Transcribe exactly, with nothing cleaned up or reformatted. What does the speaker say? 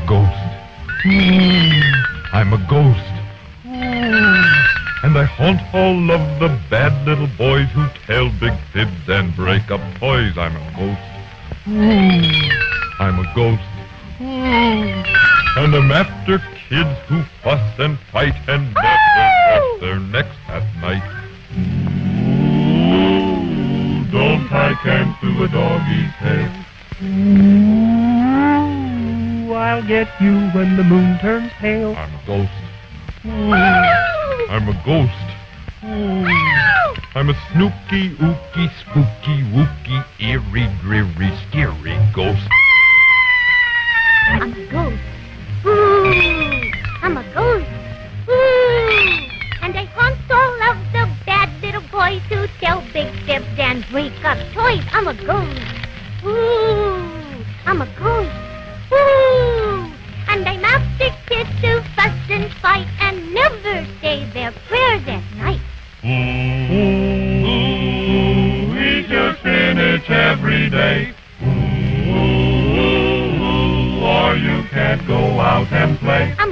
ghost. I'm a ghost. And I haunt all of the bad little boys who tell big fibs and break up toys. I'm a ghost. I'm a ghost. And I'm after kids who fuss and fight and never wash their necks at night. Ooh, don't tie cans to a doggy's tail. Ooh, I'll get you when the moon turns pale. I'm a ghost. Ooh, I'm a ghost. Ooh, I'm a snooky, ooky, spooky, wooky, eerie, dreary, scary ghost. I'm a ghost. Ooh, I'm a ghost. Ooh, and I haunt all of the bad little boys who tell big fibs and break up toys. I'm a ghost. Ooh, I'm a ghost. Ooh, and I'm after kids who fuss and fight and never say their prayers at night. Ooh, eat your spinach every day. Ooh, or you can't go out and play.